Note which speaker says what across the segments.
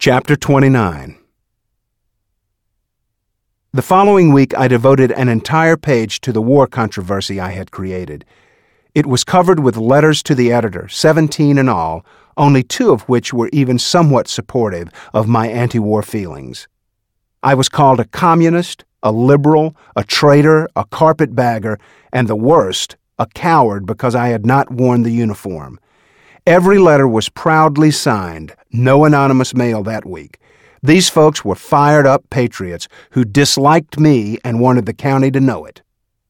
Speaker 1: Chapter 29. The following week, I devoted an entire page to the war controversy I had created. It was covered with letters to the editor, 17 in all, only 2 of which were even somewhat supportive of my anti-war feelings. I was called a communist, a liberal, a traitor, a carpetbagger, and the worst, a coward because I had not worn the uniform. Every letter was proudly signed, no anonymous mail that week. These folks were fired-up patriots who disliked me and wanted the county to know it.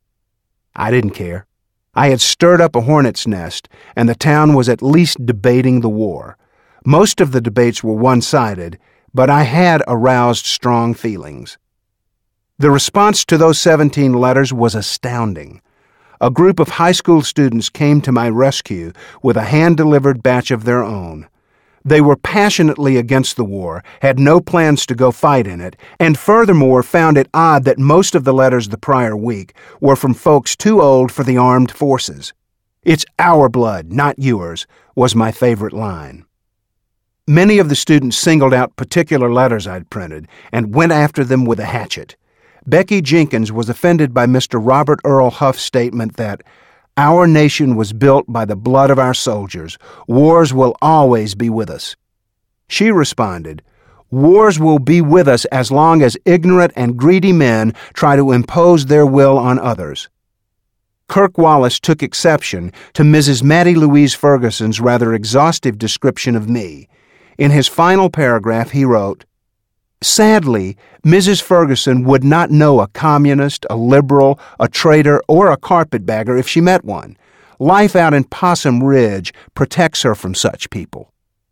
Speaker 1: I didn't care. I had stirred up a hornet's nest, and the town was at least debating the war. Most of the debates were one-sided, but I had aroused strong feelings. The response to those 17 letters was astounding. A group of high school students came to my rescue with a hand-delivered batch of their own. They were passionately against the war, had no plans to go fight in it, and furthermore found it odd that most of the letters the prior week were from folks too old for the armed forces. "It's our blood, not yours," was my favorite line. Many of the students singled out particular letters I'd printed and went after them with a hatchet. Becky Jenkins was offended by Mr. Robert Earl Huff's statement that our nation was built by the blood of our soldiers. Wars will always be with us. She responded, "Wars will be with us as long as ignorant and greedy men try to impose their will on others." Kirk Wallace took exception to Mrs. Mattie Louise Ferguson's rather exhaustive description of me. In his final paragraph, he wrote, "Sadly, Mrs. Ferguson would not know a communist, a liberal, a traitor, or a carpetbagger if she met one. Life out in Possum Ridge protects her from such people."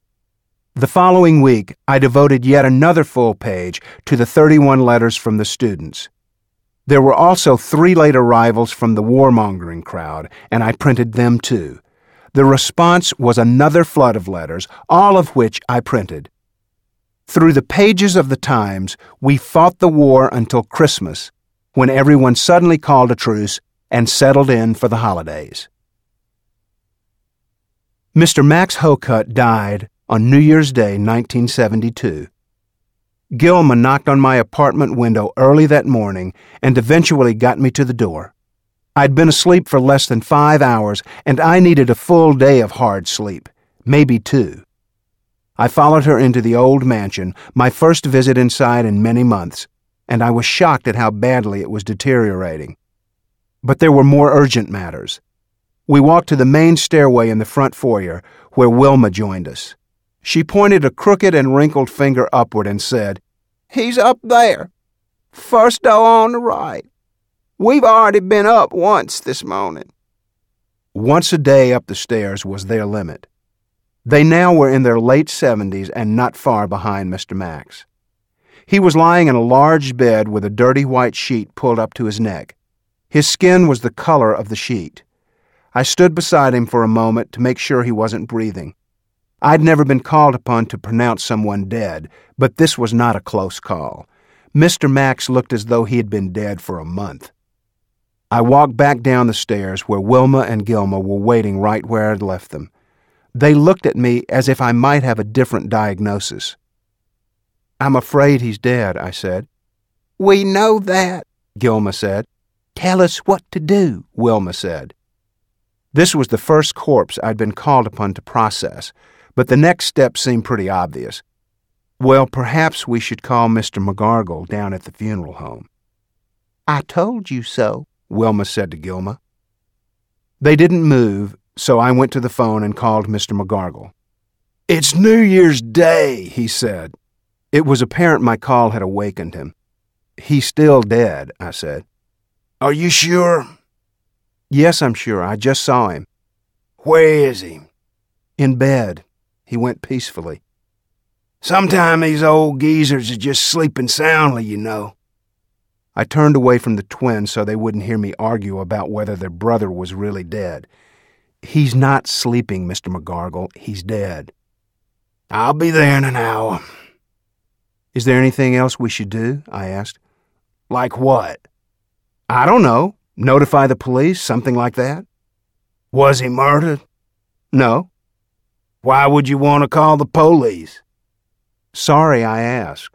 Speaker 1: The following week, I devoted yet another full page to the 31 letters from the students. There were also 3 late arrivals from the warmongering crowd, and I printed them too. The response was another flood of letters, all of which I printed. Through the pages of the Times, we fought the war until Christmas, when everyone suddenly called a truce and settled in for the holidays. Mr. Max Hocutt died on New Year's Day, 1972. Gilma knocked on my apartment window early that morning and eventually got me to the door. I'd been asleep for less than 5 hours, and I needed a full day of hard sleep, maybe 2. I followed her into the old mansion, my first visit inside in many months, and I was shocked at how badly it was deteriorating. But there were more urgent matters. We walked to the main stairway in the front foyer, where Wilma joined us. She pointed a crooked and wrinkled finger upward and said, "He's up there. First door on the right. We've already been up once this morning." Once a day up the stairs was their limit. They now were in their late 70s and not far behind Mr. Max. He was lying in a large bed with a dirty white sheet pulled up to his neck. His skin was the color of the sheet. I stood beside him for a moment to make sure he wasn't breathing. I'd never been called upon to pronounce someone dead, but this was not a close call. Mr. Max looked as though he had been dead for a month. I walked back down the stairs where Wilma and Gilma were waiting right where I'd left them. They looked at me as if I might have a different diagnosis. "I'm afraid he's dead," I said. "We know that," Gilma said. "Tell us what to do," Wilma said. This was the first corpse I'd been called upon to process, but the next step seemed pretty obvious. Well, perhaps we should call Mr. McGargle down at the funeral home. "I told you so," Wilma said to Gilma. They didn't move, so I went to the phone and called Mr. McGargle. "It's New Year's Day," he said. It was apparent my call had awakened him. "He's still dead," I said. "Are you sure?" "Yes, I'm sure. I just saw him." "Where is he?" "In bed." He went peacefully. "Sometime these old geezers are just sleeping soundly, you know." I turned away from the twins so they wouldn't hear me argue about whether their brother was really dead. "He's not sleeping, Mr. McGargle. He's dead." "I'll be there in an hour." "Is there anything else we should do?" I asked. "Like what?" "I don't know. Notify the police, something like that." "Was he murdered?" "No." "Why would you want to call the police?" Sorry I asked.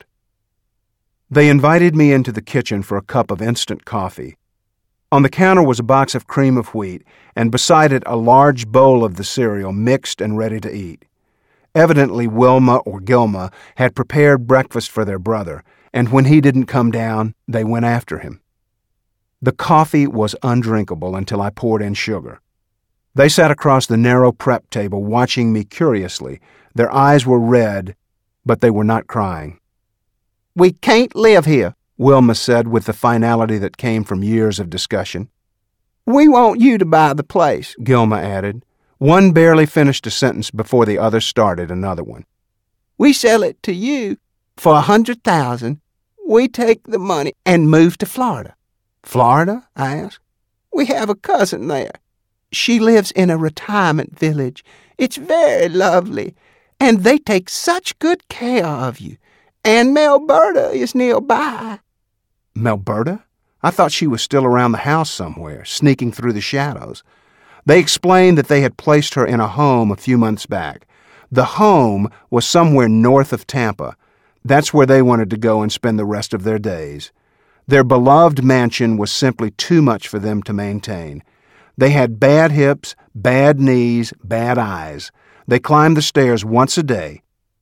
Speaker 1: They invited me into the kitchen for a cup of instant coffee. On the counter was a box of cream of wheat, and beside it a large bowl of the cereal mixed and ready to eat. Evidently Wilma or Gilma had prepared breakfast for their brother, and when he didn't come down, they went after him. The coffee was undrinkable until I poured in sugar. They sat across the narrow prep table watching me curiously. Their eyes were red, but they were not crying. "We can't live here," Wilma said with the finality that came from years of discussion. "We want you to buy the place," Gilma added. One barely finished a sentence before the other started another one. "We sell it to you for $100,000. We take the money and move to Florida." "Florida?" I asked. "We have a cousin there. She lives in a retirement village. It's very lovely, and they take such good care of you. And Melberta is nearby." Melberta? I thought she was still around the house somewhere, sneaking through the shadows. They explained that they had placed her in a home a few months back. The home was somewhere north of Tampa. That's where they wanted to go and spend the rest of their days. Their beloved mansion was simply too much for them to maintain. They had bad hips, bad knees, bad eyes. They climbed the stairs once a day.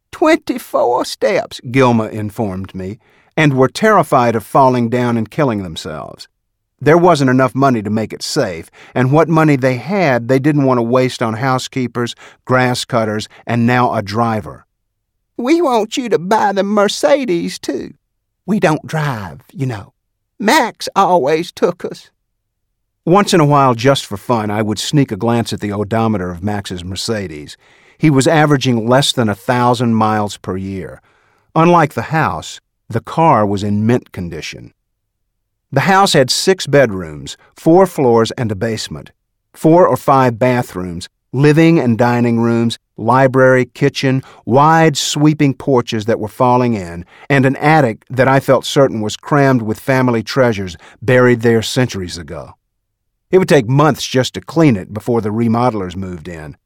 Speaker 1: 24 steps, Gilma informed me, and were terrified of falling down and killing themselves. There wasn't enough money to make it safe, and what money they had they didn't want to waste on housekeepers, grass cutters, and now a driver. "We want you to buy the Mercedes, too. We don't drive, you know. Max always took us." Once in a while, just for fun, I would sneak a glance at the odometer of Max's Mercedes. He was averaging less than 1,000 miles per year. Unlike the house, the car was in mint condition. The house had 6 bedrooms, 4 floors, and a basement, 4 or 5 bathrooms, living and dining rooms, library, kitchen, wide sweeping porches that were falling in, and an attic that I felt certain was crammed with family treasures buried there centuries ago. It would take months just to clean it before the remodelers moved in.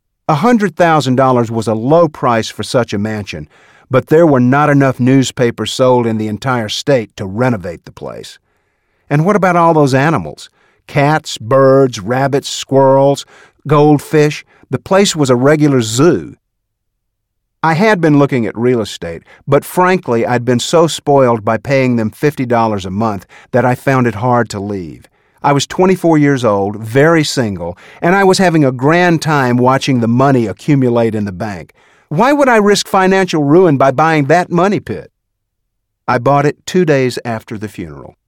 Speaker 1: $100,000 was a low price for such a mansion, but there were not enough newspapers sold in the entire state to renovate the place. And what about all those animals? Cats, birds, rabbits, squirrels, goldfish. The place was a regular zoo. I had been looking at real estate, but frankly, I'd been so spoiled by paying them $50 a month that I found it hard to leave. I was 24 years old, very single, and I was having a grand time watching the money accumulate in the bank. Why would I risk financial ruin by buying that money pit? I bought it 2 days after the funeral.